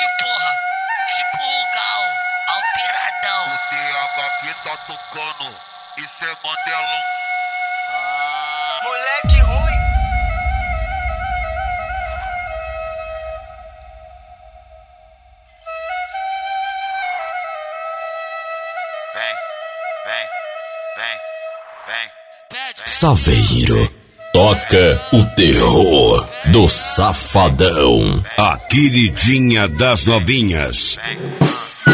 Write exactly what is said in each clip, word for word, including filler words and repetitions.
porra. Tipo o Gal, alteradão. O T H aqui tá tocando, isso é Mandelão. Ah. Moleque ruim. Vem, vem, vem, vem. Pede. Saveiro, toca o terror do Safadão. A queridinha das novinhas. Vem.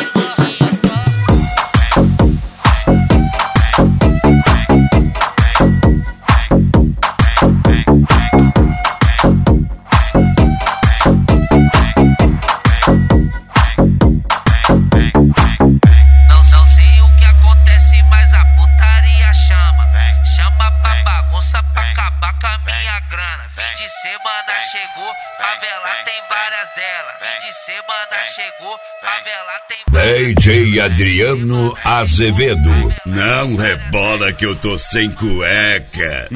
Não sei o que acontece, mas a putaria chama. Chama pra bagunça pra acabar com a minha grana. Fim de semana chegou, favela tem várias delas. Fim de semana chegou, favela tem D J Adriano Azevedo. Não rebola que eu tô sem cueca.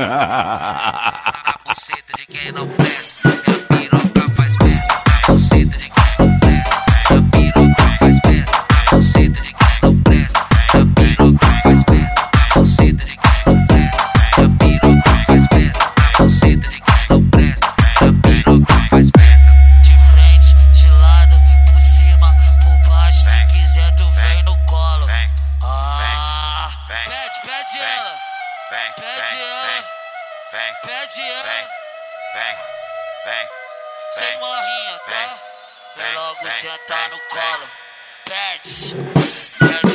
a buceta de quem não presta. Minha piroca faz festa. A buceta de quem não presta. Minha piroca faz festa. A buceta de quem não presta. Minha piroca faz festa. A buceta de quem não presta. Minha piroca faz festa. A buceta de quem não presta. Minha piroca faz festa. De frente, de lado, por cima, por baixo. Se quiser tu vem no colo. Ah, pede, pede ela. Pede ela. Pede ela. Vem, vem, Sem morrinha, tá? vem, Vem logo vem, sentar vem, no vem. colo. Pede.